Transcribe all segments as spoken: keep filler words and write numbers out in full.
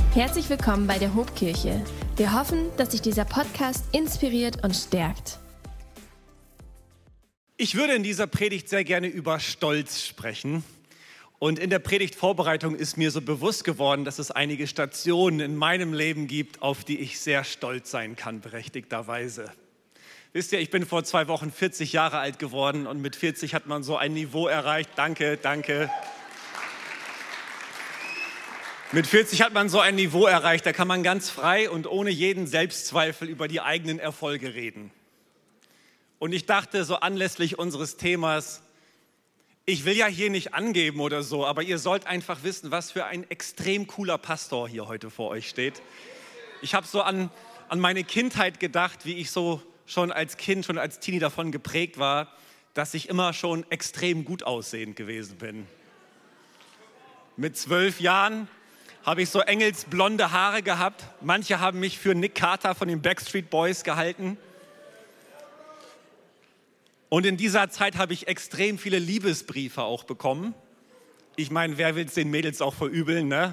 Herzlich willkommen bei der Hobkirche. Wir hoffen, dass dich dieser Podcast inspiriert und stärkt. Ich würde in dieser Predigt sehr gerne über Stolz sprechen. Und in der Predigtvorbereitung ist mir so bewusst geworden, dass es einige Stationen in meinem Leben gibt, auf die ich sehr stolz sein kann, berechtigterweise. Wisst ihr, ich bin vor zwei Wochen vierzig Jahre alt geworden und mit vierzig hat man so ein Niveau erreicht. Danke, danke. Mit vierzig hat man so ein Niveau erreicht, da kann man ganz frei und ohne jeden Selbstzweifel über die eigenen Erfolge reden. Und ich dachte so anlässlich unseres Themas, ich will ja hier nicht angeben oder so, aber ihr sollt einfach wissen, was für ein extrem cooler Pastor hier heute vor euch steht. Ich habe so an, an meine Kindheit gedacht, wie ich so schon als Kind, schon als Teenie davon geprägt war, dass ich immer schon extrem gut aussehend gewesen bin. Mit zwölf Jahren habe ich so engelsblonde Haare gehabt. Manche haben mich für Nick Carter von den Backstreet Boys gehalten. Und in dieser Zeit habe ich extrem viele Liebesbriefe auch bekommen. Ich meine, wer will es den Mädels auch verübeln, ne?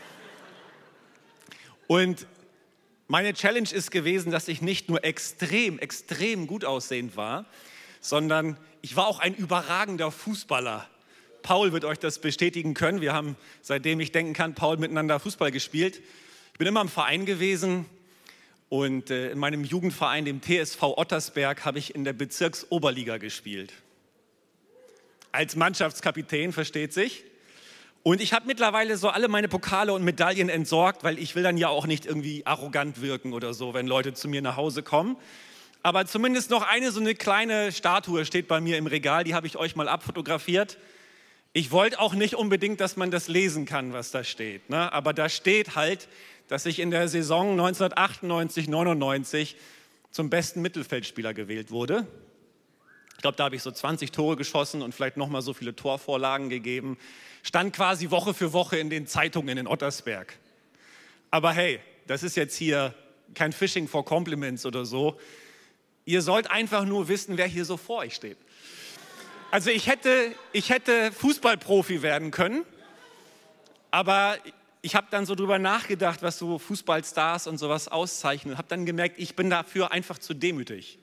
Und meine Challenge ist gewesen, dass ich nicht nur extrem, extrem gut aussehend war, sondern ich war auch ein überragender Fußballer. Paul wird euch das bestätigen können. Wir haben, seitdem ich denken kann, Paul miteinander Fußball gespielt. Ich bin immer im Verein gewesen und äh, in meinem Jugendverein, dem T S V Ottersberg, habe ich in der Bezirksoberliga gespielt. Als Mannschaftskapitän, versteht sich. Und ich habe mittlerweile so alle meine Pokale und Medaillen entsorgt, weil ich will dann ja auch nicht irgendwie arrogant wirken oder so, wenn Leute zu mir nach Hause kommen. Aber zumindest noch eine so eine kleine Statue steht bei mir im Regal, die habe ich euch mal abfotografiert. Ich wollte auch nicht unbedingt, dass man das lesen kann, was da steht, ne? Aber da steht halt, dass ich in der Saison neunzehnhundertachtundneunzig neunundneunzig zum besten Mittelfeldspieler gewählt wurde. Ich glaube, da habe ich so zwanzig Tore geschossen und vielleicht nochmal so viele Torvorlagen gegeben. Stand quasi Woche für Woche in den Zeitungen in Ottersberg. Aber hey, das ist jetzt hier kein Fishing for Compliments oder so. Ihr sollt einfach nur wissen, wer hier so vor euch steht. Also ich hätte, ich hätte Fußballprofi werden können, aber ich habe dann so drüber nachgedacht, was so Fußballstars und sowas auszeichnen. Habe dann gemerkt, ich bin dafür einfach zu demütig.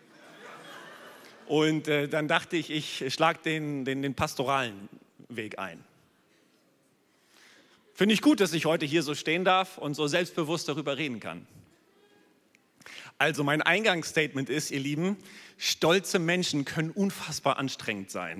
Und äh, dann dachte ich, ich schlage den, den, den pastoralen Weg ein. Finde ich gut, dass ich heute hier so stehen darf und so selbstbewusst darüber reden kann. Also mein Eingangsstatement ist, ihr Lieben, stolze Menschen können unfassbar anstrengend sein.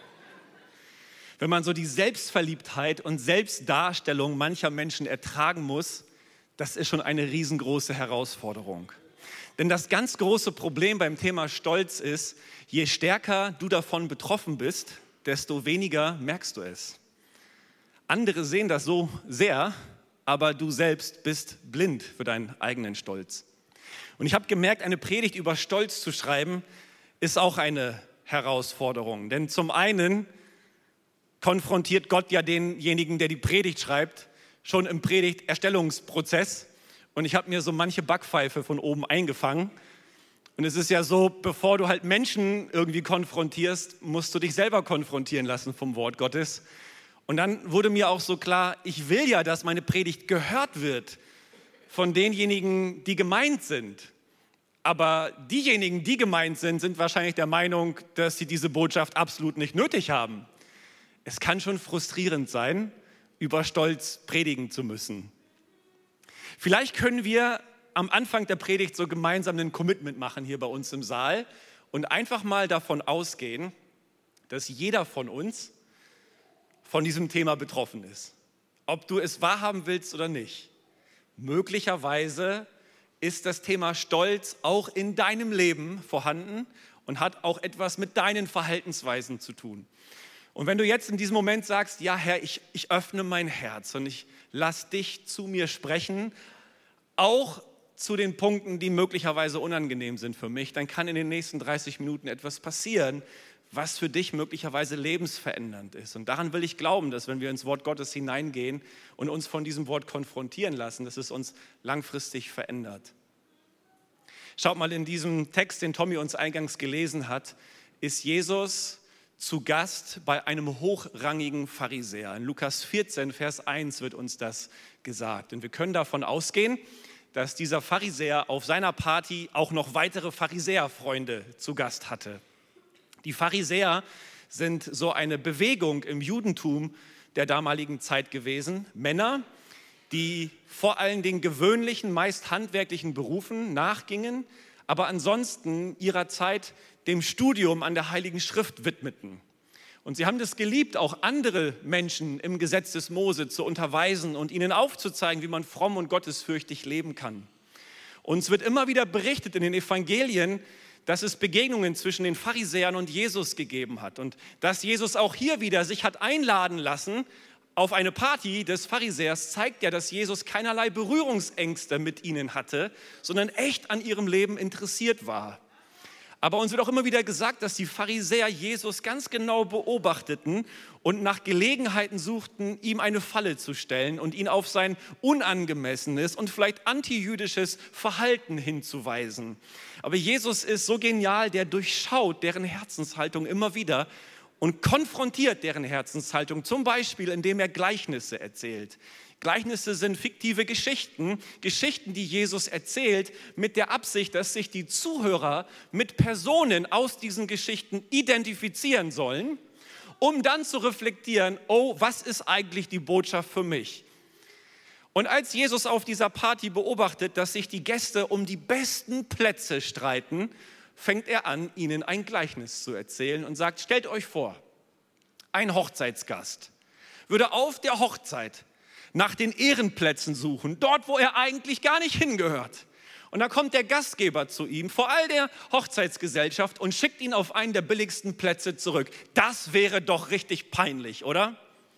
Wenn man so die Selbstverliebtheit und Selbstdarstellung mancher Menschen ertragen muss, das ist schon eine riesengroße Herausforderung. Denn das ganz große Problem beim Thema Stolz ist, je stärker du davon betroffen bist, desto weniger merkst du es. Andere sehen das so sehr, aber du selbst bist blind für deinen eigenen Stolz. Und ich habe gemerkt, eine Predigt über Stolz zu schreiben, ist auch eine Herausforderung. Denn zum einen konfrontiert Gott ja denjenigen, der die Predigt schreibt, schon im Predigterstellungsprozess. Und ich habe mir so manche Backpfeife von oben eingefangen. Und es ist ja so, bevor du halt Menschen irgendwie konfrontierst, musst du dich selber konfrontieren lassen vom Wort Gottes. Und dann wurde mir auch so klar, ich will ja, dass meine Predigt gehört wird von denjenigen, die gemeint sind. Aber diejenigen, die gemeint sind, sind wahrscheinlich der Meinung, dass sie diese Botschaft absolut nicht nötig haben. Es kann schon frustrierend sein, über Stolz predigen zu müssen. Vielleicht können wir am Anfang der Predigt so gemeinsam ein Commitment machen hier bei uns im Saal und einfach mal davon ausgehen, dass jeder von uns von diesem Thema betroffen ist. Ob du es wahrhaben willst oder nicht. Möglicherweise ist das Thema Stolz auch in deinem Leben vorhanden und hat auch etwas mit deinen Verhaltensweisen zu tun. Und wenn du jetzt in diesem Moment sagst, ja Herr, ich, ich öffne mein Herz und ich lass dich zu mir sprechen, auch zu den Punkten, die möglicherweise unangenehm sind für mich, dann kann in den nächsten dreißig Minuten etwas passieren, was für dich möglicherweise lebensverändernd ist. Und daran will ich glauben, dass wenn wir ins Wort Gottes hineingehen und uns von diesem Wort konfrontieren lassen, dass es uns langfristig verändert. Schaut mal, in diesem Text, den Tommy uns eingangs gelesen hat, ist Jesus zu Gast bei einem hochrangigen Pharisäer. In Lukas vierzehn, Vers eins wird uns das gesagt. Und wir können davon ausgehen, dass dieser Pharisäer auf seiner Party auch noch weitere Pharisäerfreunde zu Gast hatte. Die Pharisäer sind so eine Bewegung im Judentum der damaligen Zeit gewesen. Männer, die vor allen Dingen gewöhnlichen, meist handwerklichen Berufen nachgingen, aber ansonsten ihrer Zeit dem Studium an der Heiligen Schrift widmeten. Und sie haben das geliebt, auch andere Menschen im Gesetz des Mose zu unterweisen und ihnen aufzuzeigen, wie man fromm und gottesfürchtig leben kann. Und es wird immer wieder berichtet in den Evangelien, dass es Begegnungen zwischen den Pharisäern und Jesus gegeben hat und dass Jesus auch hier wieder sich hat einladen lassen auf eine Party des Pharisäers, zeigt ja, dass Jesus keinerlei Berührungsängste mit ihnen hatte, sondern echt an ihrem Leben interessiert war. Aber uns wird auch immer wieder gesagt, dass die Pharisäer Jesus ganz genau beobachteten und nach Gelegenheiten suchten, ihm eine Falle zu stellen und ihn auf sein unangemessenes und vielleicht antijüdisches Verhalten hinzuweisen. Aber Jesus ist so genial, der durchschaut deren Herzenshaltung immer wieder und konfrontiert deren Herzenshaltung, zum Beispiel indem er Gleichnisse erzählt. Gleichnisse sind fiktive Geschichten, Geschichten, die Jesus erzählt, mit der Absicht, dass sich die Zuhörer mit Personen aus diesen Geschichten identifizieren sollen, um dann zu reflektieren, oh, was ist eigentlich die Botschaft für mich? Und als Jesus auf dieser Party beobachtet, dass sich die Gäste um die besten Plätze streiten, fängt er an, ihnen ein Gleichnis zu erzählen und sagt, stellt euch vor, ein Hochzeitsgast würde auf der Hochzeit nach den Ehrenplätzen suchen, dort, wo er eigentlich gar nicht hingehört. Und dann kommt der Gastgeber zu ihm, vor all der Hochzeitsgesellschaft, und schickt ihn auf einen der billigsten Plätze zurück. Das wäre doch richtig peinlich, oder?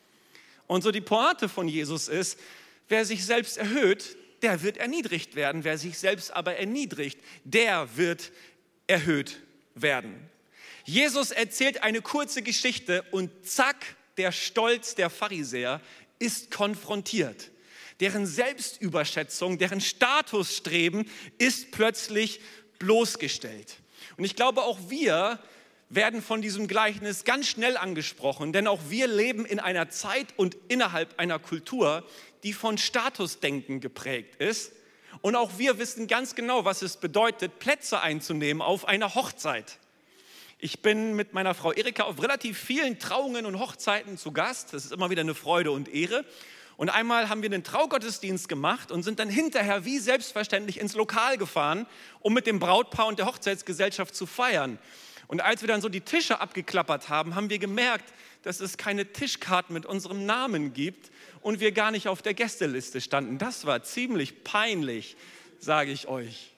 Und so die Pointe von Jesus ist, wer sich selbst erhöht, der wird erniedrigt werden. Wer sich selbst aber erniedrigt, der wird erhöht werden. Jesus erzählt eine kurze Geschichte und zack, der Stolz der Pharisäer ist konfrontiert. Deren Selbstüberschätzung, deren Statusstreben ist plötzlich bloßgestellt. Und ich glaube, auch wir werden von diesem Gleichnis ganz schnell angesprochen, denn auch wir leben in einer Zeit und innerhalb einer Kultur, die von Statusdenken geprägt ist. Und auch wir wissen ganz genau, was es bedeutet, Plätze einzunehmen auf einer Hochzeit. Ich bin mit meiner Frau Erika auf relativ vielen Trauungen und Hochzeiten zu Gast. Das ist immer wieder eine Freude und Ehre. Und einmal haben wir einen Traugottesdienst gemacht und sind dann hinterher wie selbstverständlich ins Lokal gefahren, um mit dem Brautpaar und der Hochzeitsgesellschaft zu feiern. Und als wir dann so die Tische abgeklappert haben, haben wir gemerkt, dass es keine Tischkarten mit unserem Namen gibt und wir gar nicht auf der Gästeliste standen. Das war ziemlich peinlich, sage ich euch.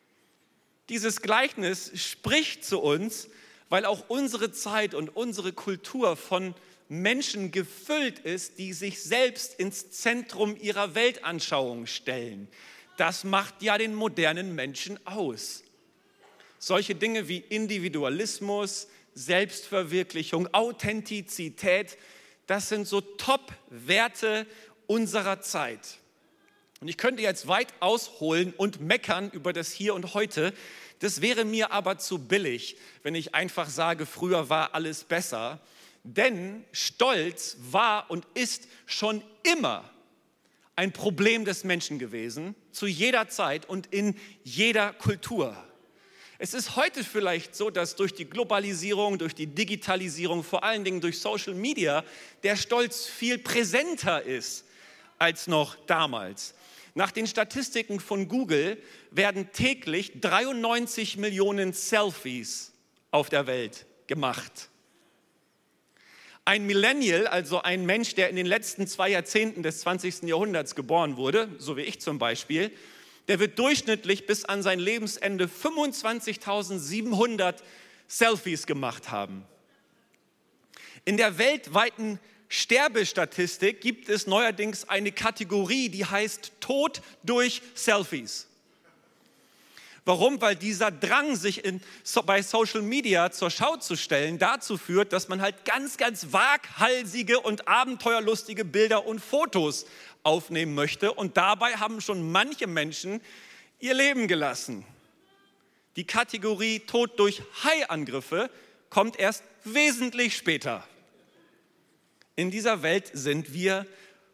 Dieses Gleichnis spricht zu uns, weil auch unsere Zeit und unsere Kultur von Menschen gefüllt ist, die sich selbst ins Zentrum ihrer Weltanschauung stellen. Das macht ja den modernen Menschen aus. Solche Dinge wie Individualismus, Selbstverwirklichung, Authentizität, das sind so Top-Werte unserer Zeit. Und ich könnte jetzt weit ausholen und meckern über das Hier und Heute. Das wäre mir aber zu billig, wenn ich einfach sage, früher war alles besser. Denn Stolz war und ist schon immer ein Problem des Menschen gewesen, zu jeder Zeit und in jeder Kultur. Es ist heute vielleicht so, dass durch die Globalisierung, durch die Digitalisierung, vor allen Dingen durch Social Media, der Stolz viel präsenter ist als noch damals. Nach den Statistiken von Google werden täglich dreiundneunzig Millionen Selfies auf der Welt gemacht. Ein Millennial, also ein Mensch, der in den letzten zwei Jahrzehnten des zwanzigsten Jahrhunderts geboren wurde, so wie ich zum Beispiel, der wird durchschnittlich bis an sein Lebensende fünfundzwanzigtausendsiebenhundert Selfies gemacht haben. In der weltweiten Sterbestatistik gibt es neuerdings eine Kategorie, die heißt Tod durch Selfies. Warum? Weil dieser Drang, sich in, so, bei Social Media zur Schau zu stellen, dazu führt, dass man halt ganz, ganz waghalsige und abenteuerlustige Bilder und Fotos aufnehmen möchte. Und dabei haben schon manche Menschen ihr Leben gelassen. Die Kategorie Tod durch Haiangriffe kommt erst wesentlich später. In dieser Welt sind wir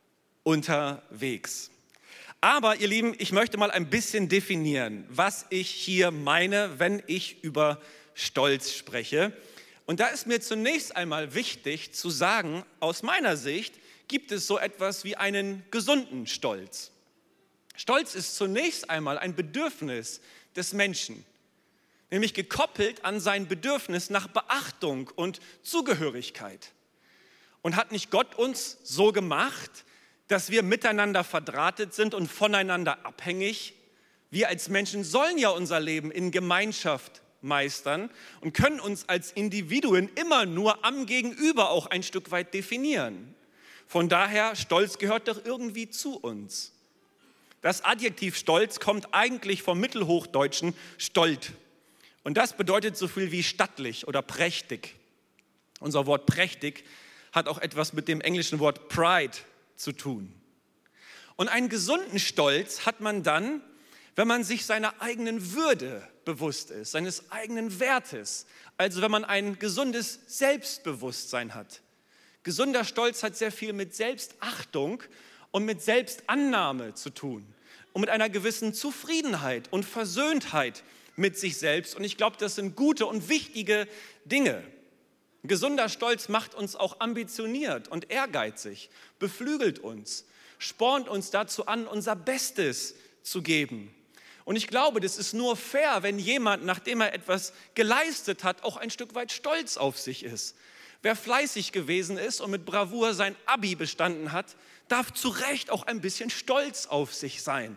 unterwegs. Aber ihr Lieben, ich möchte mal ein bisschen definieren, was ich hier meine, wenn ich über Stolz spreche. Und da ist mir zunächst einmal wichtig zu sagen, aus meiner Sicht gibt es so etwas wie einen gesunden Stolz. Stolz ist zunächst einmal ein Bedürfnis des Menschen, nämlich gekoppelt an sein Bedürfnis nach Beachtung und Zugehörigkeit. Und hat nicht Gott uns so gemacht, dass wir miteinander verdrahtet sind und voneinander abhängig? Wir als Menschen sollen ja unser Leben in Gemeinschaft meistern und können uns als Individuen immer nur am Gegenüber auch ein Stück weit definieren. Von daher, Stolz gehört doch irgendwie zu uns. Das Adjektiv Stolz kommt eigentlich vom Mittelhochdeutschen stolt. Und das bedeutet so viel wie stattlich oder prächtig. Unser Wort prächtig hat auch etwas mit dem englischen Wort Pride zu tun. Und einen gesunden Stolz hat man dann, wenn man sich seiner eigenen Würde bewusst ist, seines eigenen Wertes. Also wenn man ein gesundes Selbstbewusstsein hat. Gesunder Stolz hat sehr viel mit Selbstachtung und mit Selbstannahme zu tun. Und mit einer gewissen Zufriedenheit und Versöhntheit mit sich selbst. Und ich glaube, das sind gute und wichtige Dinge. Ein gesunder Stolz macht uns auch ambitioniert und ehrgeizig, beflügelt uns, spornt uns dazu an, unser Bestes zu geben. Und ich glaube, das ist nur fair, wenn jemand, nachdem er etwas geleistet hat, auch ein Stück weit stolz auf sich ist. Wer fleißig gewesen ist und mit Bravour sein Abi bestanden hat, darf zu Recht auch ein bisschen stolz auf sich sein.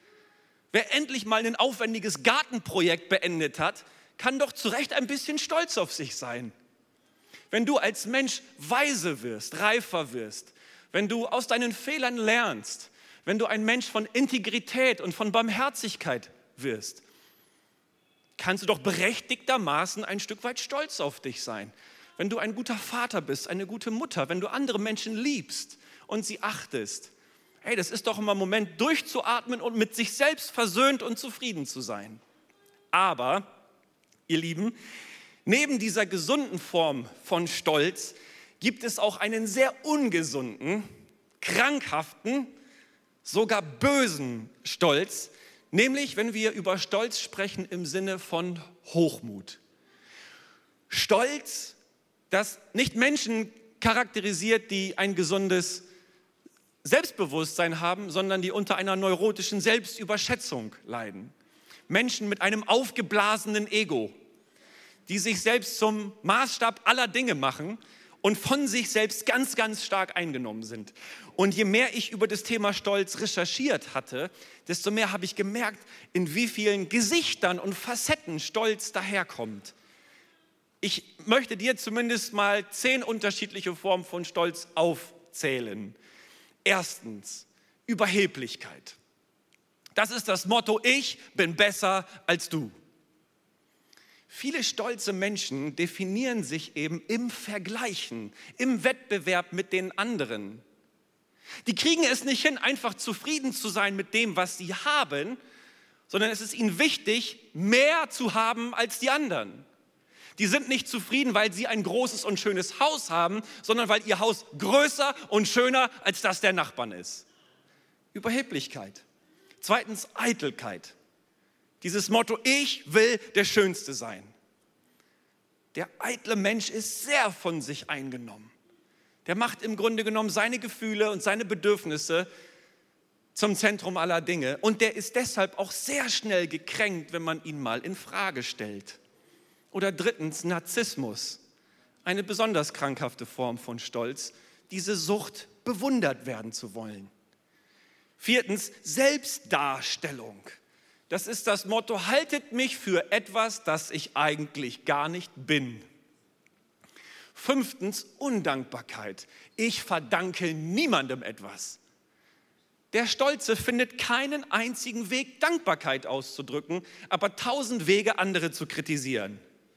Wer endlich mal ein aufwendiges Gartenprojekt beendet hat, kann doch zu Recht ein bisschen stolz auf sich sein. Wenn du als Mensch weise wirst, reifer wirst, wenn du aus deinen Fehlern lernst, wenn du ein Mensch von Integrität und von Barmherzigkeit wirst, kannst du doch berechtigtermaßen ein Stück weit stolz auf dich sein. Wenn du ein guter Vater bist, eine gute Mutter, wenn du andere Menschen liebst und sie achtest, hey, das ist doch immer ein Moment, durchzuatmen und mit sich selbst versöhnt und zufrieden zu sein. Aber, ihr Lieben, neben dieser gesunden Form von Stolz gibt es auch einen sehr ungesunden, krankhaften, sogar bösen Stolz, nämlich wenn wir über Stolz sprechen im Sinne von Hochmut. Stolz, das nicht Menschen charakterisiert, die ein gesundes Selbstbewusstsein haben, sondern die unter einer neurotischen Selbstüberschätzung leiden. Menschen mit einem aufgeblasenen Ego, die sich selbst zum Maßstab aller Dinge machen und von sich selbst ganz, ganz stark eingenommen sind. Und je mehr ich über das Thema Stolz recherchiert hatte, desto mehr habe ich gemerkt, in wie vielen Gesichtern und Facetten Stolz daherkommt. Ich möchte dir zumindest mal zehn unterschiedliche Formen von Stolz aufzählen. Erstens, Überheblichkeit. Das ist das Motto, ich bin besser als du. Viele stolze Menschen definieren sich eben im Vergleichen, im Wettbewerb mit den anderen. Die kriegen es nicht hin, einfach zufrieden zu sein mit dem, was sie haben, sondern es ist ihnen wichtig, mehr zu haben als die anderen. Die sind nicht zufrieden, weil sie ein großes und schönes Haus haben, sondern weil ihr Haus größer und schöner als das der Nachbarn ist. Überheblichkeit. Zweitens, Eitelkeit. Dieses Motto, ich will der Schönste sein. Der eitle Mensch ist sehr von sich eingenommen. Der macht im Grunde genommen seine Gefühle und seine Bedürfnisse zum Zentrum aller Dinge. Und der ist deshalb auch sehr schnell gekränkt, wenn man ihn mal in Frage stellt. Oder drittens, Narzissmus. Eine besonders krankhafte Form von Stolz. Diese Sucht, bewundert werden zu wollen. Viertens, Selbstdarstellung. Das ist das Motto, haltet mich für etwas, das ich eigentlich gar nicht bin. Fünftens, Undankbarkeit. Ich verdanke niemandem etwas. Der Stolze findet keinen einzigen Weg, Dankbarkeit auszudrücken, aber tausend Wege, andere zu kritisieren.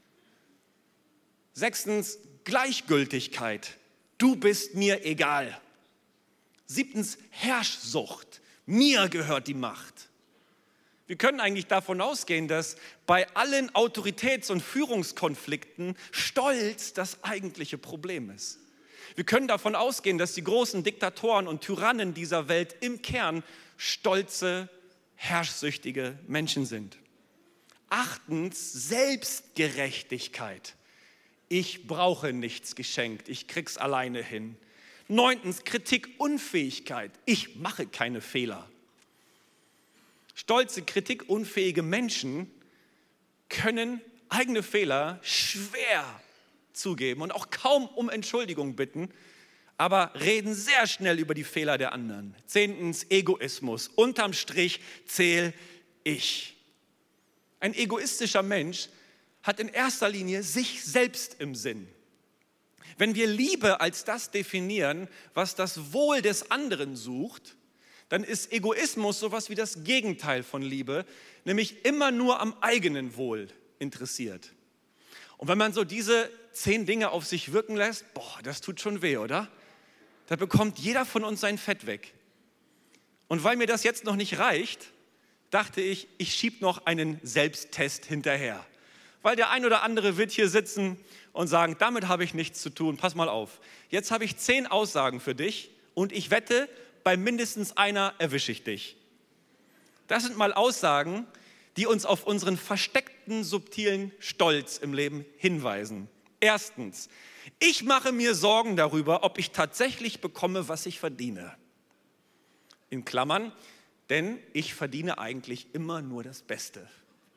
Sechstens, Gleichgültigkeit. Du bist mir egal. Siebtens, Herrschsucht. Mir gehört die Macht. Wir können eigentlich davon ausgehen, dass bei allen Autoritäts- und Führungskonflikten Stolz das eigentliche Problem ist. Wir können davon ausgehen, dass die großen Diktatoren und Tyrannen dieser Welt im Kern stolze, herrschsüchtige Menschen sind. Achtens, Selbstgerechtigkeit. Ich brauche nichts geschenkt, ich krieg's alleine hin. Neuntens, Kritikunfähigkeit. Ich mache keine Fehler. Stolze, kritikunfähige Menschen können eigene Fehler schwer zugeben und auch kaum um Entschuldigung bitten, aber reden sehr schnell über die Fehler der anderen. Zehntens, Egoismus. Unterm Strich zähle ich. Ein egoistischer Mensch hat in erster Linie sich selbst im Sinn. Wenn wir Liebe als das definieren, was das Wohl des anderen sucht, dann ist Egoismus sowas wie das Gegenteil von Liebe, nämlich immer nur am eigenen Wohl interessiert. Und wenn man so diese zehn Dinge auf sich wirken lässt, boah, das tut schon weh, oder? Da bekommt jeder von uns sein Fett weg. Und weil mir das jetzt noch nicht reicht, dachte ich, ich schiebe noch einen Selbsttest hinterher. Weil der ein oder andere wird hier sitzen und sagen, damit habe ich nichts zu tun, pass mal auf. Jetzt habe ich zehn Aussagen für dich und ich wette, bei mindestens einer erwische ich dich. Das sind mal Aussagen, die uns auf unseren versteckten, subtilen Stolz im Leben hinweisen. Erstens, ich mache mir Sorgen darüber, ob ich tatsächlich bekomme, was ich verdiene. In Klammern, denn ich verdiene eigentlich immer nur das Beste.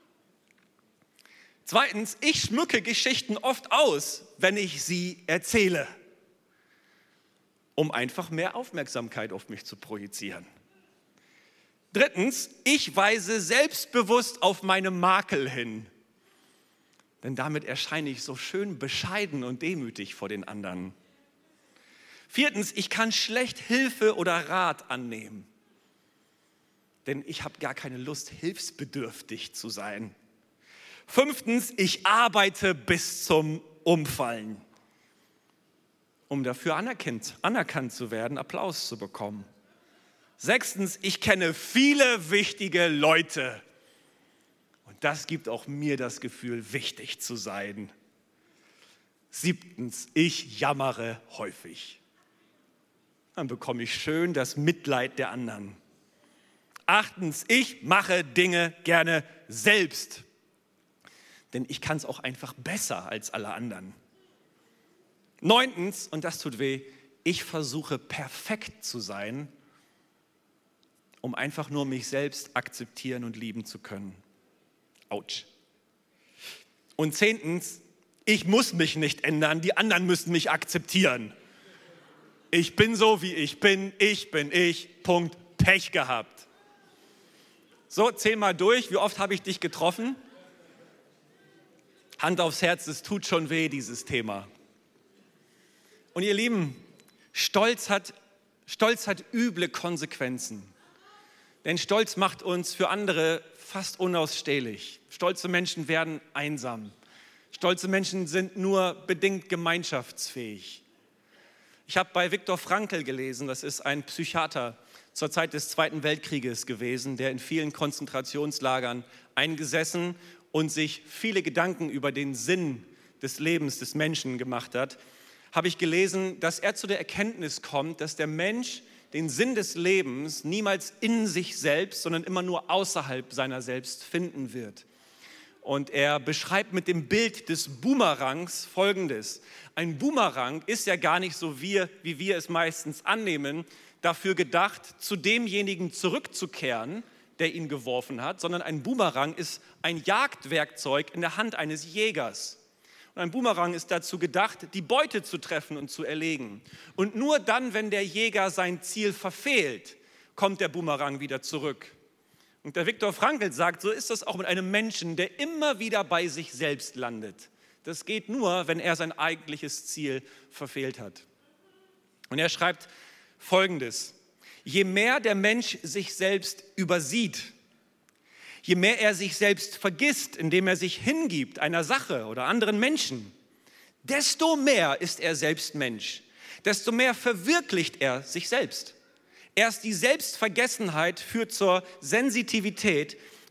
Zweitens, ich schmücke Geschichten oft aus, wenn ich sie erzähle, um einfach mehr Aufmerksamkeit auf mich zu projizieren. Drittens, ich weise selbstbewusst auf meine Makel hin, denn damit erscheine ich so schön bescheiden und demütig vor den anderen. Viertens, ich kann schlecht Hilfe oder Rat annehmen, denn ich habe gar keine Lust, hilfsbedürftig zu sein. Fünftens, ich arbeite bis zum Umfallen, um dafür anerkannt, anerkannt zu werden, Applaus zu bekommen. Sechstens, ich kenne viele wichtige Leute und das gibt auch mir das Gefühl, wichtig zu sein. Siebtens, ich jammere häufig. Dann bekomme ich schön das Mitleid der anderen. Achtens, ich mache Dinge gerne selbst. Denn ich kann es auch einfach besser als alle anderen. Neuntens, und das tut weh, ich versuche perfekt zu sein, um einfach nur mich selbst akzeptieren und lieben zu können. Autsch. Und zehntens, ich muss mich nicht ändern, die anderen müssen mich akzeptieren. Ich bin so, wie ich bin, ich bin ich, Punkt, Pech gehabt. So, zähl mal durch, wie oft habe ich dich getroffen? Hand aufs Herz, es tut schon weh, dieses Thema. Und ihr Lieben, Stolz hat, Stolz hat üble Konsequenzen. Denn Stolz macht uns für andere fast unausstehlich. Stolze Menschen werden einsam. Stolze Menschen sind nur bedingt gemeinschaftsfähig. Ich habe bei Viktor Frankl gelesen, das ist ein Psychiater zur Zeit des Zweiten Weltkrieges gewesen, der in vielen Konzentrationslagern eingesessen und sich viele Gedanken über den Sinn des Lebens des Menschen gemacht hat, habe ich gelesen, dass er zu der Erkenntnis kommt, dass der Mensch den Sinn des Lebens niemals in sich selbst, sondern immer nur außerhalb seiner selbst finden wird. Und er beschreibt mit dem Bild des Boomerangs Folgendes. Ein Boomerang ist ja gar nicht so, wie, wie wir es meistens annehmen, dafür gedacht, zu demjenigen zurückzukehren, der ihn geworfen hat, sondern ein Boomerang ist ein Jagdwerkzeug in der Hand eines Jägers. Und ein Boomerang ist dazu gedacht, die Beute zu treffen und zu erlegen. Und nur dann, wenn der Jäger sein Ziel verfehlt, kommt der Boomerang wieder zurück. Und der Viktor Frankl sagt, so ist das auch mit einem Menschen, der immer wieder bei sich selbst landet. Das geht nur, wenn er sein eigentliches Ziel verfehlt hat. Und er schreibt Folgendes: Je mehr der Mensch sich selbst übersieht, je mehr er sich selbst vergisst, indem er sich hingibt einer Sache oder anderen Menschen, desto mehr ist er selbst Mensch, desto mehr verwirklicht er sich selbst. Erst die Selbstvergessenheit führt zur Sensitivität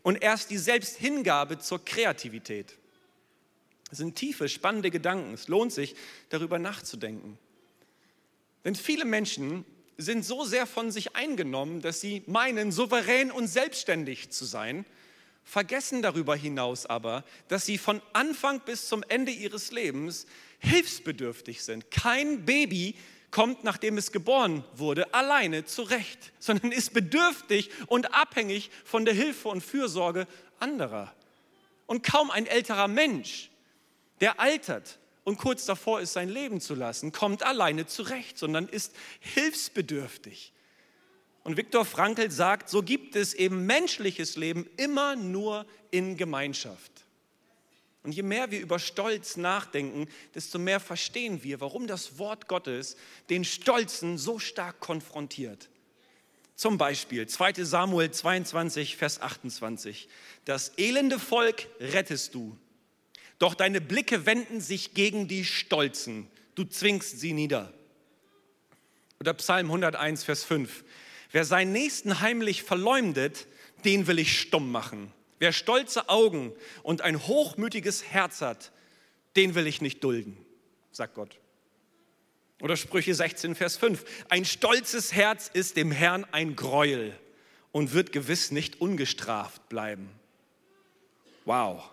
und erst die Selbsthingabe zur Kreativität. Das sind tiefe, spannende Gedanken. Es lohnt sich, darüber nachzudenken. Denn viele Menschen sind so sehr von sich eingenommen, dass sie meinen, souverän und selbstständig zu sein, vergessen darüber hinaus aber, dass sie von Anfang bis zum Ende ihres Lebens hilfsbedürftig sind. Kein Baby kommt, nachdem es geboren wurde, alleine zurecht, sondern ist bedürftig und abhängig von der Hilfe und Fürsorge anderer. Und kaum ein älterer Mensch, der altert und kurz davor ist, sein Leben zu lassen, kommt alleine zurecht, sondern ist hilfsbedürftig. Und Viktor Frankl sagt, so gibt es eben menschliches Leben immer nur in Gemeinschaft. Und je mehr wir über Stolz nachdenken, desto mehr verstehen wir, warum das Wort Gottes den Stolzen so stark konfrontiert. Zum Beispiel zweiter Samuel zweiundzwanzig, Vers achtundzwanzig. Das elende Volk rettest du, doch deine Blicke wenden sich gegen die Stolzen. Du zwingst sie nieder. Oder Psalm hunderteins, Vers fünf. Wer seinen Nächsten heimlich verleumdet, den will ich stumm machen. Wer stolze Augen und ein hochmütiges Herz hat, den will ich nicht dulden, sagt Gott. Oder Sprüche sechzehn, Vers fünf. Ein stolzes Herz ist dem Herrn ein Gräuel und wird gewiss nicht ungestraft bleiben. Wow.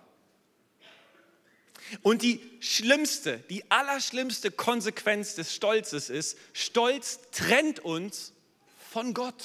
Und die schlimmste, die allerschlimmste Konsequenz des Stolzes ist, Stolz trennt uns von Gott.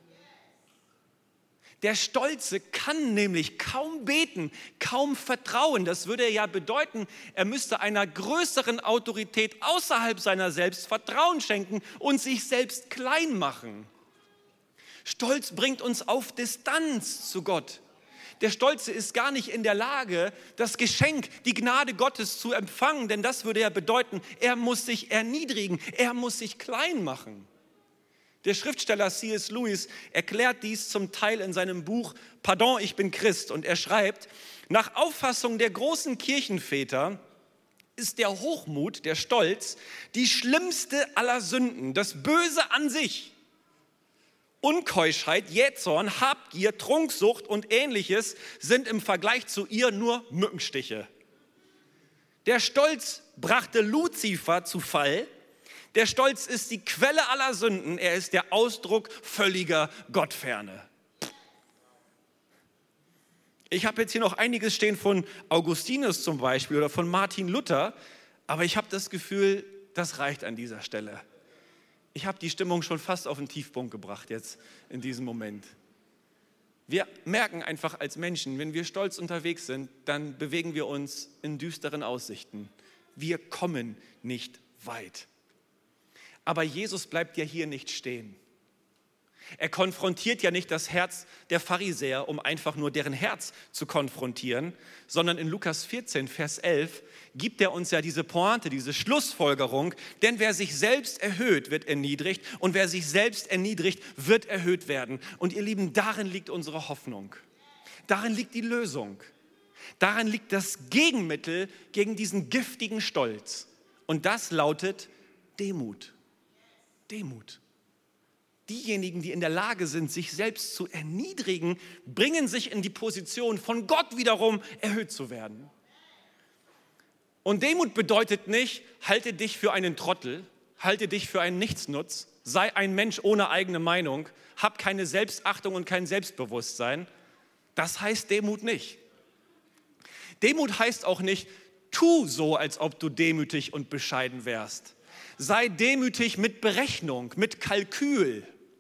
Der Stolze kann nämlich kaum beten, kaum vertrauen. Das würde ja bedeuten, er müsste einer größeren Autorität außerhalb seiner selbst Vertrauen schenken und sich selbst klein machen. Stolz bringt uns auf Distanz zu Gott. Der Stolze ist gar nicht in der Lage, das Geschenk, die Gnade Gottes zu empfangen, denn das würde ja bedeuten, er muss sich erniedrigen, er muss sich klein machen. Der Schriftsteller C S Lewis erklärt dies zum Teil in seinem Buch Pardon, ich bin Christ. Und er schreibt, nach Auffassung der großen Kirchenväter ist der Hochmut, der Stolz, die schlimmste aller Sünden, das Böse an sich. Unkeuschheit, Jähzorn, Habgier, Trunksucht und Ähnliches sind im Vergleich zu ihr nur Mückenstiche. Der Stolz brachte Luzifer zu Fall. Der Stolz ist die Quelle aller Sünden. Er ist der Ausdruck völliger Gottferne. Ich habe jetzt hier noch einiges stehen von Augustinus zum Beispiel oder von Martin Luther, aber ich habe das Gefühl, das reicht an dieser Stelle. Ich habe die Stimmung schon fast auf den Tiefpunkt gebracht jetzt in diesem Moment. Wir merken einfach als Menschen, wenn wir stolz unterwegs sind, dann bewegen wir uns in düsteren Aussichten. Wir kommen nicht weit. Aber Jesus bleibt ja hier nicht stehen. Er konfrontiert ja nicht das Herz der Pharisäer, um einfach nur deren Herz zu konfrontieren, sondern in Lukas vierzehn, Vers elf, gibt er uns ja diese Pointe, diese Schlussfolgerung, denn wer sich selbst erhöht, wird erniedrigt und wer sich selbst erniedrigt, wird erhöht werden. Und ihr Lieben, darin liegt unsere Hoffnung. Darin liegt die Lösung. Darin liegt das Gegenmittel gegen diesen giftigen Stolz. Und das lautet Demut. Demut. Diejenigen, die in der Lage sind, sich selbst zu erniedrigen, bringen sich in die Position, von Gott wiederum erhöht zu werden. Und Demut bedeutet nicht, halte dich für einen Trottel, halte dich für einen Nichtsnutz, sei ein Mensch ohne eigene Meinung, hab keine Selbstachtung und kein Selbstbewusstsein. Das heißt Demut nicht. Demut heißt auch nicht, tu so, als ob du demütig und bescheiden wärst. Sei demütig mit Berechnung, mit Kalkül.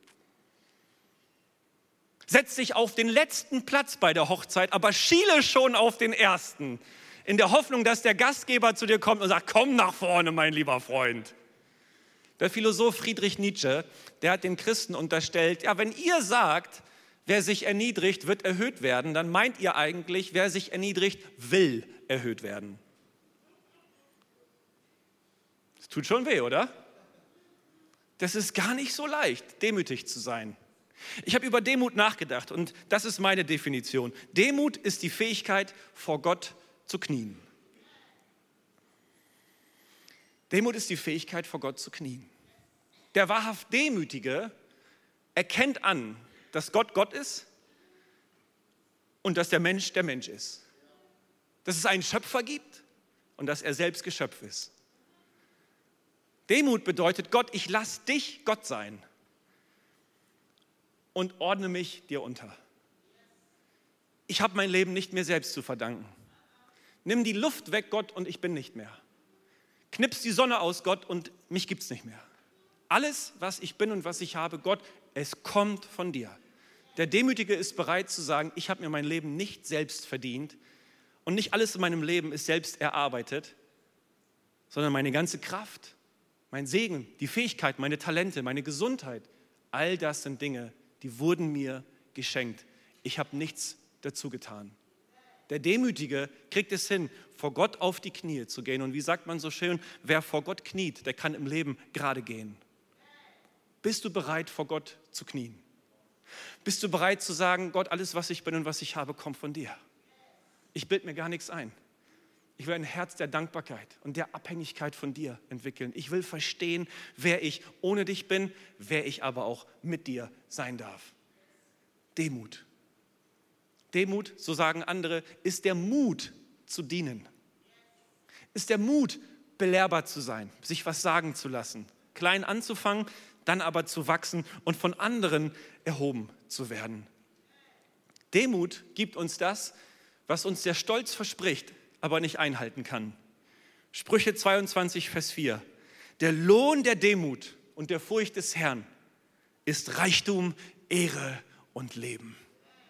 Setz dich auf den letzten Platz bei der Hochzeit, aber schiele schon auf den ersten, in der Hoffnung, dass der Gastgeber zu dir kommt und sagt, komm nach vorne, mein lieber Freund. Der Philosoph Friedrich Nietzsche, der hat den Christen unterstellt, ja, wenn ihr sagt, wer sich erniedrigt, wird erhöht werden, dann meint ihr eigentlich, wer sich erniedrigt, will erhöht werden. Das tut schon weh, oder? Das ist gar nicht so leicht, demütig zu sein. Ich habe über Demut nachgedacht und das ist meine Definition. Demut ist die Fähigkeit, vor Gott zu knien. Demut ist die Fähigkeit, vor Gott zu knien. Der wahrhaft Demütige erkennt an, dass Gott Gott ist und dass der Mensch der Mensch ist. Dass es einen Schöpfer gibt und dass er selbst Geschöpf ist. Demut bedeutet, Gott, ich lasse dich Gott sein und ordne mich dir unter. Ich habe mein Leben nicht mir selbst zu verdanken. Nimm die Luft weg, Gott, und ich bin nicht mehr. Knips die Sonne aus, Gott, und mich gibt's nicht mehr. Alles, was ich bin und was ich habe, Gott, es kommt von dir. Der Demütige ist bereit zu sagen, ich habe mir mein Leben nicht selbst verdient und nicht alles in meinem Leben ist selbst erarbeitet, sondern meine ganze Kraft, mein Segen, die Fähigkeit, meine Talente, meine Gesundheit, all das sind Dinge, die wurden mir geschenkt. Ich habe nichts dazu getan. Der Demütige kriegt es hin, vor Gott auf die Knie zu gehen. Und wie sagt man so schön, wer vor Gott kniet, der kann im Leben gerade gehen. Bist du bereit, vor Gott zu knien? Bist du bereit zu sagen, Gott, alles, was ich bin und was ich habe, kommt von dir. Ich bilde mir gar nichts ein. Ich will ein Herz der Dankbarkeit und der Abhängigkeit von dir entwickeln. Ich will verstehen, wer ich ohne dich bin, wer ich aber auch mit dir sein darf. Demut. Demut, so sagen andere, ist der Mut zu dienen. Ist der Mut, belehrbar zu sein, sich was sagen zu lassen, klein anzufangen, dann aber zu wachsen und von anderen erhoben zu werden. Demut gibt uns das, was uns der Stolz verspricht, aber nicht einhalten kann. Sprüche zweiundzwanzig, Vers vier. Der Lohn der Demut und der Furcht des Herrn ist Reichtum, Ehre und Leben.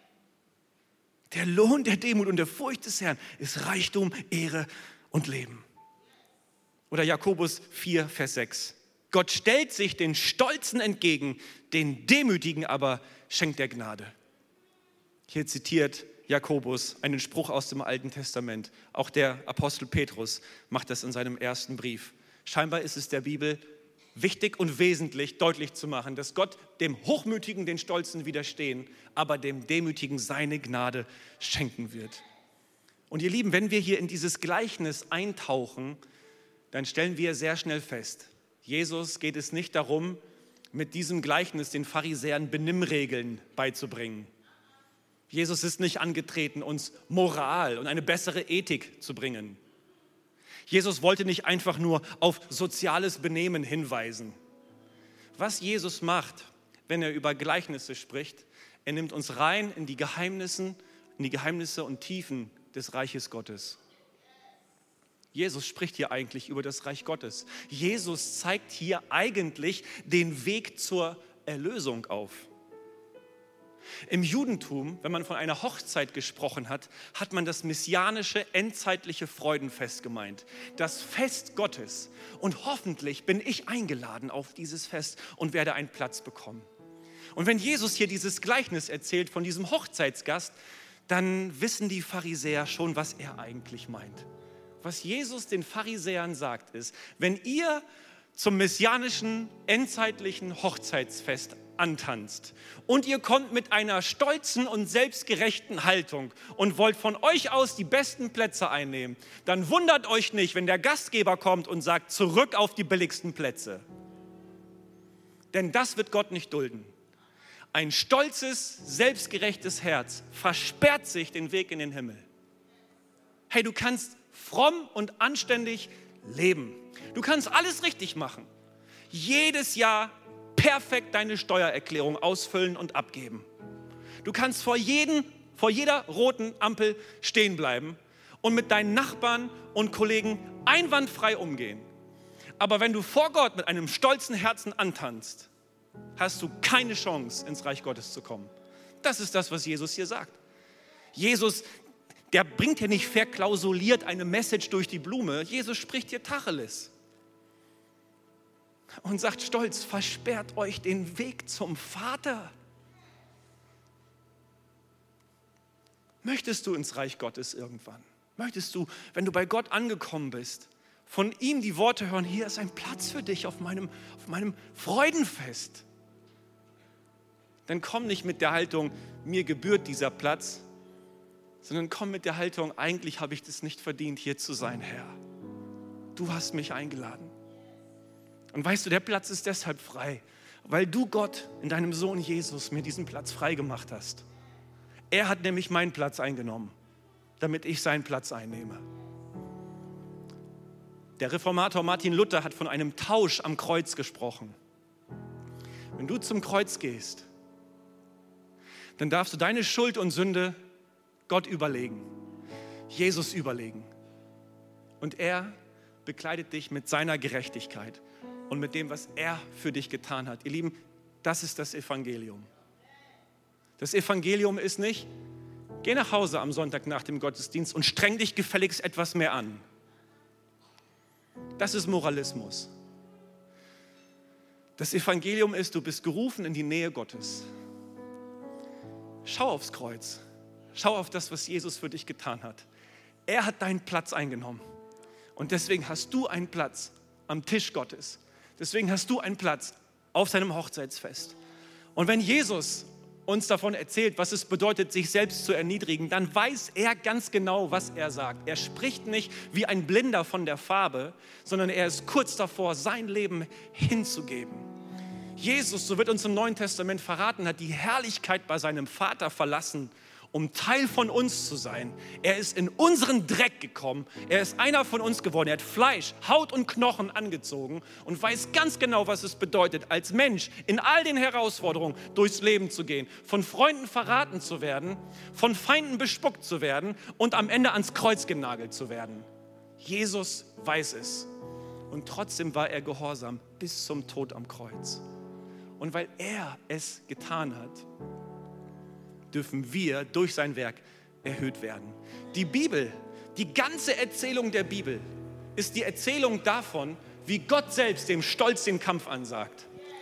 Der Lohn der Demut und der Furcht des Herrn ist Reichtum, Ehre und Leben. Oder Jakobus vier, Vers sechs. Gott stellt sich den Stolzen entgegen, den Demütigen aber schenkt er Gnade. Hier zitiert Jakobus einen Spruch aus dem Alten Testament. Auch der Apostel Petrus macht das in seinem ersten Brief. Scheinbar ist es der Bibel wichtig und wesentlich, deutlich zu machen, dass Gott dem Hochmütigen, den Stolzen widerstehen, aber dem Demütigen seine Gnade schenken wird. Und ihr Lieben, wenn wir hier in dieses Gleichnis eintauchen, dann stellen wir sehr schnell fest, Jesus geht es nicht darum, mit diesem Gleichnis den Pharisäern Benimmregeln beizubringen. Jesus ist nicht angetreten, uns Moral und eine bessere Ethik zu bringen. Jesus wollte nicht einfach nur auf soziales Benehmen hinweisen. Was Jesus macht, wenn er über Gleichnisse spricht, er nimmt uns rein in die Geheimnisse, in die Geheimnisse und Tiefen des Reiches Gottes. Jesus spricht hier eigentlich über das Reich Gottes. Jesus zeigt hier eigentlich den Weg zur Erlösung auf. Im Judentum, wenn man von einer Hochzeit gesprochen hat, hat man das messianische, endzeitliche Freudenfest gemeint. Das Fest Gottes. Und hoffentlich bin ich eingeladen auf dieses Fest und werde einen Platz bekommen. Und wenn Jesus hier dieses Gleichnis erzählt von diesem Hochzeitsgast, dann wissen die Pharisäer schon, was er eigentlich meint. Was Jesus den Pharisäern sagt, ist, wenn ihr zum messianischen, endzeitlichen Hochzeitsfest antanzt und ihr kommt mit einer stolzen und selbstgerechten Haltung und wollt von euch aus die besten Plätze einnehmen, dann wundert euch nicht, wenn der Gastgeber kommt und sagt, zurück auf die billigsten Plätze. Denn das wird Gott nicht dulden. Ein stolzes, selbstgerechtes Herz versperrt sich den Weg in den Himmel. Hey, du kannst fromm und anständig leben. Du kannst alles richtig machen. Jedes Jahr perfekt deine Steuererklärung ausfüllen und abgeben. Du kannst vor, jeden, vor jeder roten Ampel stehen bleiben und mit deinen Nachbarn und Kollegen einwandfrei umgehen. Aber wenn du vor Gott mit einem stolzen Herzen antanzt, hast du keine Chance, ins Reich Gottes zu kommen. Das ist das, was Jesus hier sagt. Jesus, der bringt hier nicht verklausuliert eine Message durch die Blume. Jesus spricht hier Tacheles. Und sagt stolz, versperrt euch den Weg zum Vater. Möchtest du ins Reich Gottes irgendwann? Möchtest du, wenn du bei Gott angekommen bist, von ihm die Worte hören, hier ist ein Platz für dich auf meinem, auf meinem Freudenfest? Dann komm nicht mit der Haltung, mir gebührt dieser Platz, sondern komm mit der Haltung, eigentlich habe ich das nicht verdient, hier zu sein, Herr. Du hast mich eingeladen. Und weißt du, der Platz ist deshalb frei, weil du, Gott, in deinem Sohn Jesus mir diesen Platz frei gemacht hast. Er hat nämlich meinen Platz eingenommen, damit ich seinen Platz einnehme. Der Reformator Martin Luther hat von einem Tausch am Kreuz gesprochen. Wenn du zum Kreuz gehst, dann darfst du deine Schuld und Sünde Gott überlegen, Jesus überlegen. Und er bekleidet dich mit seiner Gerechtigkeit und mit dem, was er für dich getan hat. Ihr Lieben, das ist das Evangelium. Das Evangelium ist nicht, geh nach Hause am Sonntag nach dem Gottesdienst und streng dich gefälligst etwas mehr an. Das ist Moralismus. Das Evangelium ist, du bist gerufen in die Nähe Gottes. Schau aufs Kreuz. Schau auf das, was Jesus für dich getan hat. Er hat deinen Platz eingenommen. Und deswegen hast du einen Platz am Tisch Gottes. Deswegen hast du einen Platz auf seinem Hochzeitsfest. Und wenn Jesus uns davon erzählt, was es bedeutet, sich selbst zu erniedrigen, dann weiß er ganz genau, was er sagt. Er spricht nicht wie ein Blinder von der Farbe, sondern er ist kurz davor, sein Leben hinzugeben. Jesus, so wird uns im Neuen Testament verraten, hat die Herrlichkeit bei seinem Vater verlassen, um Teil von uns zu sein. Er ist in unseren Dreck gekommen. Er ist einer von uns geworden. Er hat Fleisch, Haut und Knochen angezogen und weiß ganz genau, was es bedeutet, als Mensch in all den Herausforderungen durchs Leben zu gehen, von Freunden verraten zu werden, von Feinden bespuckt zu werden und am Ende ans Kreuz genagelt zu werden. Jesus weiß es. Und trotzdem war er gehorsam bis zum Tod am Kreuz. Und weil er es getan hat, dürfen wir durch sein Werk erhöht werden. Die Bibel, die ganze Erzählung der Bibel ist die Erzählung davon, wie Gott selbst dem Stolz den Kampf ansagt.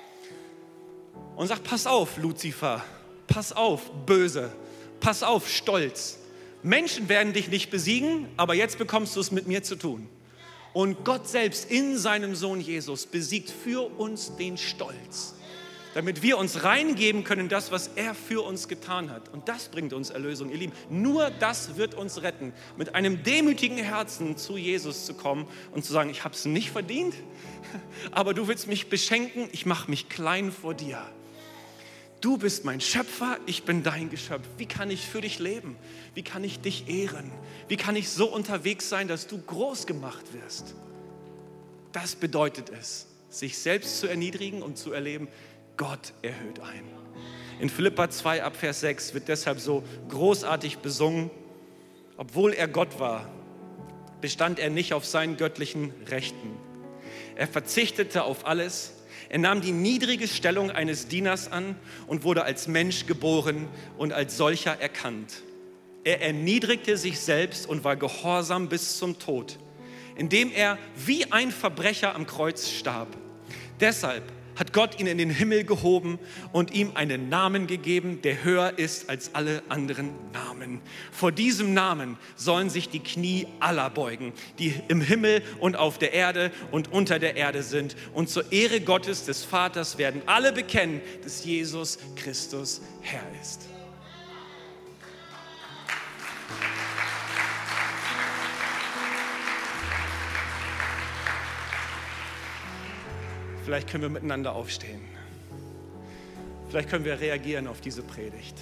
Und sagt, pass auf, Luzifer, pass auf, Böse, pass auf, Stolz. Menschen werden dich nicht besiegen, aber jetzt bekommst du es mit mir zu tun. Und Gott selbst in seinem Sohn Jesus besiegt für uns den Stolz, damit wir uns reingeben können in das, was er für uns getan hat. Und das bringt uns Erlösung, ihr Lieben. Nur das wird uns retten, mit einem demütigen Herzen zu Jesus zu kommen und zu sagen, ich habe es nicht verdient, aber du willst mich beschenken, ich mache mich klein vor dir. Du bist mein Schöpfer, ich bin dein Geschöpf. Wie kann ich für dich leben? Wie kann ich dich ehren? Wie kann ich so unterwegs sein, dass du groß gemacht wirst? Das bedeutet es, sich selbst zu erniedrigen und zu erleben, Gott erhöht ein. In Philipper zwei ab Vers sechs wird deshalb so großartig besungen, obwohl er Gott war, bestand er nicht auf seinen göttlichen Rechten. Er verzichtete auf alles, er nahm die niedrige Stellung eines Dieners an und wurde als Mensch geboren und als solcher erkannt. Er erniedrigte sich selbst und war gehorsam bis zum Tod, indem er wie ein Verbrecher am Kreuz starb. Deshalb hat Gott ihn in den Himmel gehoben und ihm einen Namen gegeben, der höher ist als alle anderen Namen. Vor diesem Namen sollen sich die Knie aller beugen, die im Himmel und auf der Erde und unter der Erde sind. Und zur Ehre Gottes, des Vaters, werden alle bekennen, dass Jesus Christus Herr ist. Vielleicht können wir miteinander aufstehen. Vielleicht können wir reagieren auf diese Predigt.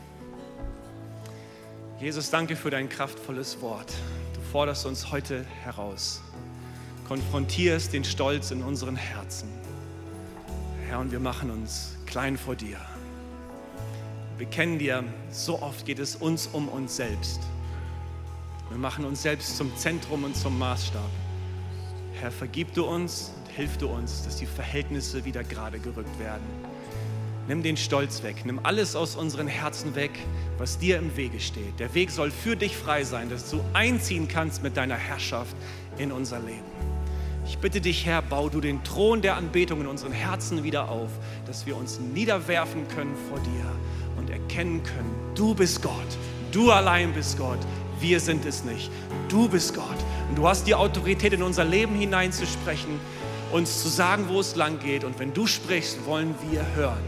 Jesus, danke für dein kraftvolles Wort. Du forderst uns heute heraus. Konfrontierst den Stolz in unseren Herzen. Herr, und wir machen uns klein vor dir. Wir bekennen dir, so oft geht es uns um uns selbst. Wir machen uns selbst zum Zentrum und zum Maßstab. Herr, vergib du uns. Hilf du uns, dass die Verhältnisse wieder gerade gerückt werden. Nimm den Stolz weg, nimm alles aus unseren Herzen weg, was dir im Wege steht. Der Weg soll für dich frei sein, dass du einziehen kannst mit deiner Herrschaft in unser Leben. Ich bitte dich, Herr, bau du den Thron der Anbetung in unseren Herzen wieder auf, dass wir uns niederwerfen können vor dir und erkennen können, du bist Gott, du allein bist Gott. Wir sind es nicht. Du bist Gott. Und du hast die Autorität, in unser Leben hineinzusprechen, uns zu sagen, wo es lang geht. Und wenn du sprichst, wollen wir hören.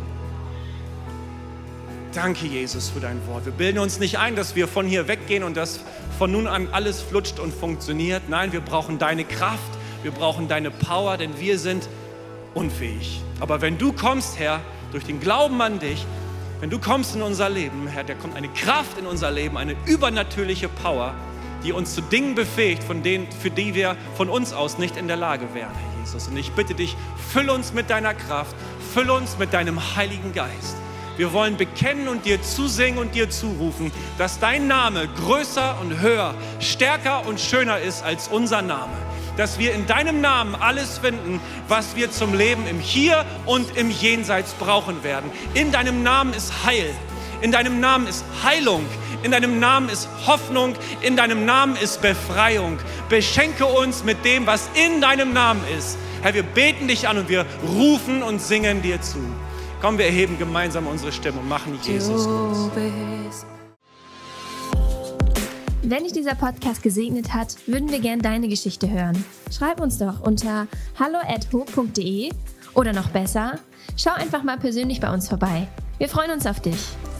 Danke, Jesus, für dein Wort. Wir bilden uns nicht ein, dass wir von hier weggehen und dass von nun an alles flutscht und funktioniert. Nein, wir brauchen deine Kraft, wir brauchen deine Power, denn wir sind unfähig. Aber wenn du kommst, Herr, durch den Glauben an dich, Wenn du kommst in unser Leben, Herr, da kommt eine Kraft in unser Leben, eine übernatürliche Power, die uns zu Dingen befähigt, von denen, für die wir von uns aus nicht in der Lage wären, Herr Jesus. Und ich bitte dich, fülle uns mit deiner Kraft, fülle uns mit deinem Heiligen Geist. Wir wollen bekennen und dir zusingen und dir zurufen, dass dein Name größer und höher, stärker und schöner ist als unser Name. Dass wir in deinem Namen alles finden, was wir zum Leben im Hier und im Jenseits brauchen werden. In deinem Namen ist Heil, in deinem Namen ist Heilung, in deinem Namen ist Hoffnung, in deinem Namen ist Befreiung. Beschenke uns mit dem, was in deinem Namen ist. Herr, wir beten dich an und wir rufen und singen dir zu. Komm, wir erheben gemeinsam unsere Stimme und machen Jesus groß. Wenn dich dieser Podcast gesegnet hat, würden wir gern deine Geschichte hören. Schreib uns doch unter hallo at hope punkt de oder noch besser, schau einfach mal persönlich bei uns vorbei. Wir freuen uns auf dich.